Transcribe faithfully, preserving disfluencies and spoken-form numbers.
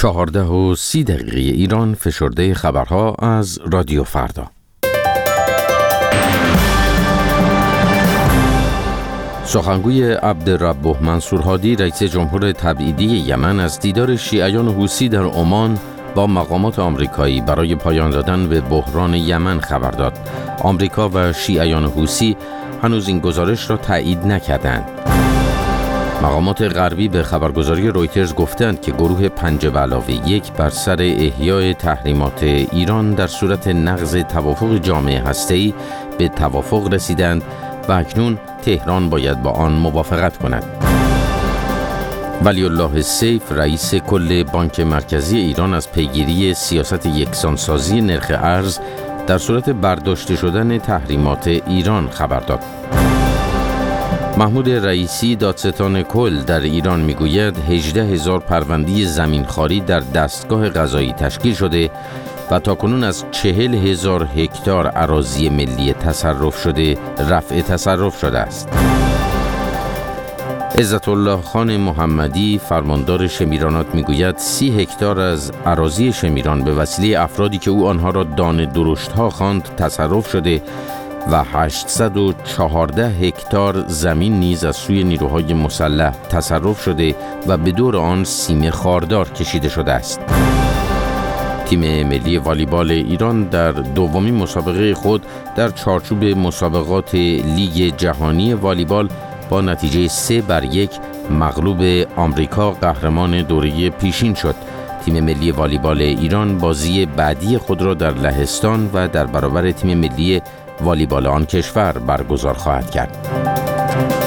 چهارده و سی دقیقه ایران، فشرده خبرها از رادیو فردا. سخنگوی عبدالرب منصور هادی، رئیس جمهور تبعیدی یمن، از دیدار شیعیان حوثی در عمان با مقامات آمریکایی برای پایان دادن به بحران یمن خبر داد. آمریکا و شیعیان حوثی هنوز این گزارش را تایید نکردند. مقامات غربی به خبرگزاری رویترز گفتند که گروه پنج به علاوه یک بر سر احیای تحریمات ایران در صورت نقض توافق جامعه هسته‌ای به توافق رسیدند و اکنون تهران باید با آن موافقت کند. ولی الله سیف، رئیس کل بانک مرکزی ایران، از پیگیری سیاست یکسانسازی نرخ ارز در صورت برداشته شدن تحریمات ایران خبر داد. محمود رئیسی، دادستان کل در ایران، میگوید هجده هزار پرونده زمینخواری در دستگاه قضایی تشکیل شده و تاکنون از چهل هزار هکتار اراضی ملی تصرف شده رفع تصرف شده است. عزت الله خان محمدی، فرماندار شمیرانات، میگوید سی هکتار از اراضی شمیران به وسیله افرادی که او آنها را دانه درشت‌ها خواند تصرف شده و هشتصد و چهارده هکتار زمین نیز از سوی نیروهای مسلح تصرف شده و به دور آن سیم خاردار کشیده شده است. تیم ملی والیبال ایران در دومین مسابقه خود در چارچوب مسابقات لیگ جهانی والیبال با نتیجه سه بر یک مغلوب آمریکا قهرمان دوره پیشین شد. تیم ملی والیبال ایران بازی بعدی خود را در لهستان و در برابر تیم ملی والیبال آن کشور برگزار خواهد کرد.